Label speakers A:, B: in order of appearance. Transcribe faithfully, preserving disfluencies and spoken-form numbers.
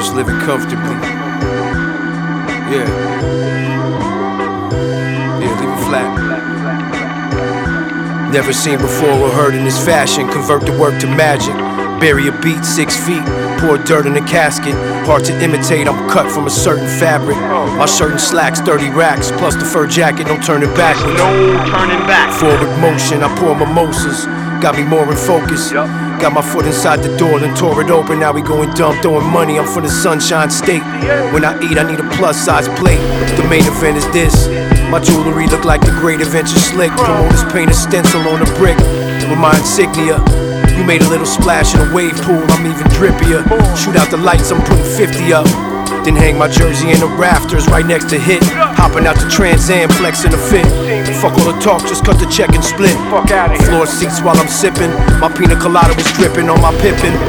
A: just living comfortably. Yeah. Yeah, leave it flat. Never seen before or heard in this fashion. Convert the work to magic. Bury a beat six feet. Pour dirt in a casket. Hard to imitate, I'm cut from a certain fabric. My shirt and slacks, thirty racks. Plus the fur jacket, no turning backwards.
B: No turning back.
A: Forward motion, I pour mimosas. Got me more in focus. Got my foot inside the door, then tore it open. Now we going dumb, throwing money. I'm from the Sunshine State. When I eat, I need a plus size plate. The main event is this. My jewelry look like the Great Adventure Slick. Promoters paint a stencil on a brick with my insignia. You made a little splash in a wave pool, I'm even drippier. Shoot out the lights, I'm putting fifty up. Then hang my jersey in the rafters right next to Hit. Hopping out the Trans Am, flexing a fit. Fuck all the talk, just cut the check and split. Floor seats while I'm sipping. My pina colada was dripping on my Pippin.